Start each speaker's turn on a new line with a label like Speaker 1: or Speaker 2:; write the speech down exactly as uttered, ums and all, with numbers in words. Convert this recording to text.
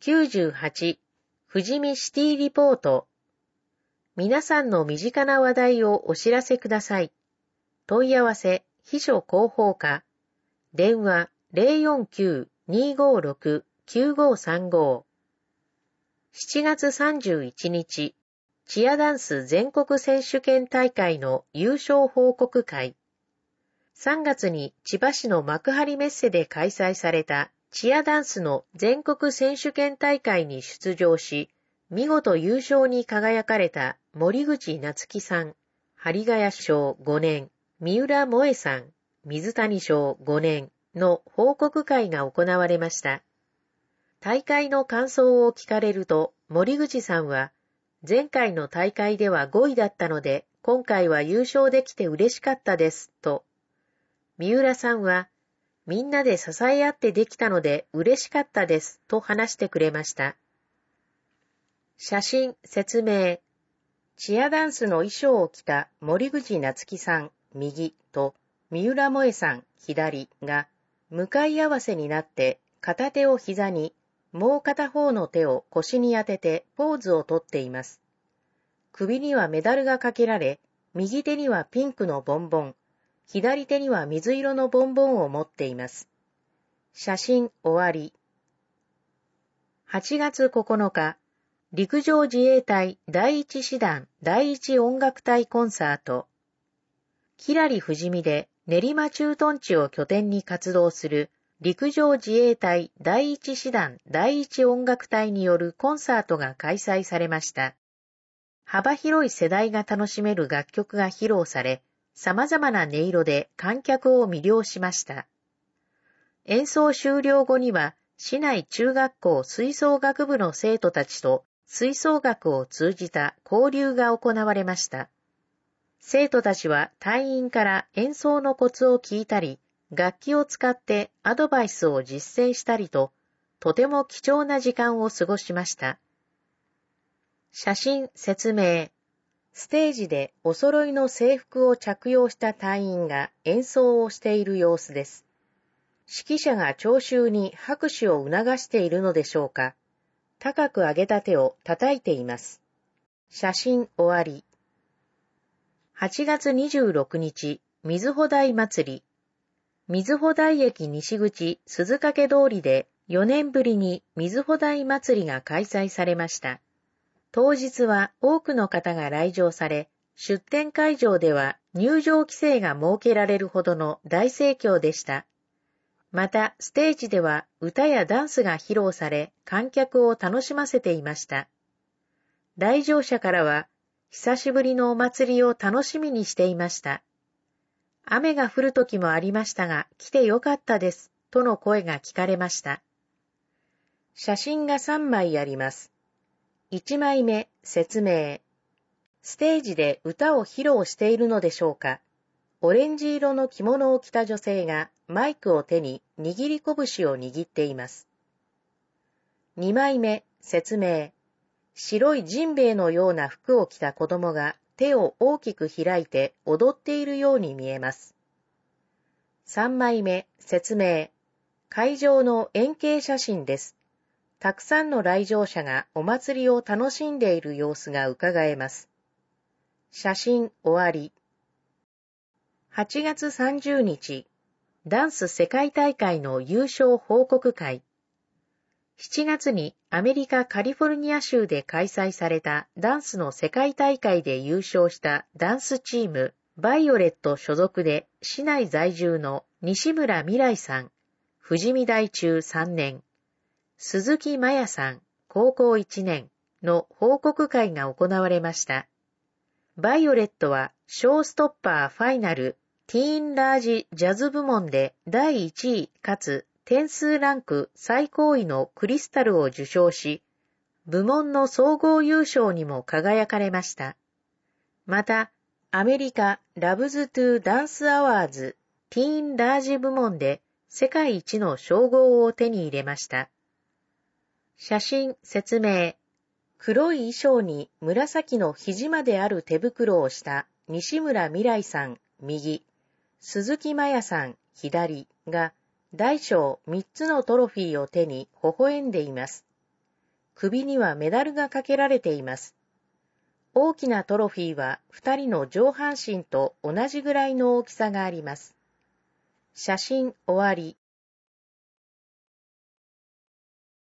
Speaker 1: きゅうじゅうはち富士見シティリポート。皆さんの身近な話題をお知らせください。問い合わせ秘書広報課。電話 ゼロよんきゅう にーごーろく きゅうごーさんご。しちがつさんじゅういちにち、チアダンス全国選手権大会の優勝報告会。さんがつに千葉市の幕張メッセで開催されたチアダンスの全国選手権大会に出場し、見事優勝に輝かれた森口夏樹さん、針ヶ谷賞ごねん、三浦萌さん、水谷賞ごねんの報告会が行われました。大会の感想を聞かれると、森口さんは、前回の大会ではごいだったので、今回は優勝できて嬉しかったです、と。三浦さんは、みんなで支え合ってできたので嬉しかったです、と話してくれました。写真、説明。チアダンスの衣装を着た森口夏樹さん、右と三浦萌さん、左が、向かい合わせになって片手を膝に、もう片方の手を腰に当ててポーズをとっています。首にはメダルがかけられ、右手にはピンクのボンボン、左手には水色のボンボンを持っています。写真終わり。はちがつここのか、陸上自衛隊第一師団第一音楽隊コンサート。きらり富士見で練馬駐屯地を拠点に活動する陸上自衛隊第一師団第一音楽隊によるコンサートが開催されました。幅広い世代が楽しめる楽曲が披露され、様々な音色で観客を魅了しました。演奏終了後には、市内中学校吹奏楽部の生徒たちと吹奏楽を通じた交流が行われました。生徒たちは隊員から演奏のコツを聞いたり、楽器を使ってアドバイスを実践したりと、とても貴重な時間を過ごしました。写真説明。ステージでお揃いの制服を着用した隊員が演奏をしている様子です。指揮者が聴衆に拍手を促しているのでしょうか。高く上げた手を叩いています。写真終わり。はちがつにじゅうろくにち、瑞穂台祭り。瑞穂台駅西口鈴掛通りでよねんぶりに瑞穂台祭りが開催されました。当日は多くの方が来場され、出店会場では入場規制が設けられるほどの大盛況でした。また、ステージでは歌やダンスが披露され、観客を楽しませていました。来場者からは、久しぶりのお祭りを楽しみにしていました。雨が降る時もありましたが、来てよかったです、との声が聞かれました。写真がさんまいあります。いちまいめ、説明。ステージで歌を披露しているのでしょうか。オレンジ色の着物を着た女性がマイクを手に握り拳を握っています。にまいめ、説明。白いジンベエのような服を着た子供が手を大きく開いて踊っているように見えます。さんまいめ、説明。会場の円形写真です。たくさんの来場者がお祭りを楽しんでいる様子がうかがえます。写真終わり。はちがつさんじゅうにち、ダンス世界大会の優勝報告会。しちがつにアメリカカリフォルニア州で開催されたダンスの世界大会で優勝したダンスチームバイオレット所属で市内在住の西村未来さん、富士見大中さんねん、鈴木麻也さん、高校いちねんの報告会が行われました。バイオレットはショーストッパーファイナルティーンラージジャズ部門でだいいちいかつ点数ランク最高位のクリスタルを受賞し、部門の総合優勝にも輝かれました。また、アメリカラブズトゥダンスアワーズティーンラージ部門で世界一の称号を手に入れました。写真説明。黒い衣装に紫の肘まである手袋をした西村未来さん、右、鈴木麻也さん、左が大小みっつのトロフィーを手に微笑んでいます。 首にはメダルがかけられています。大きなトロフィーはふたりの上半身と同じぐらいの大きさがあります。写真終わり。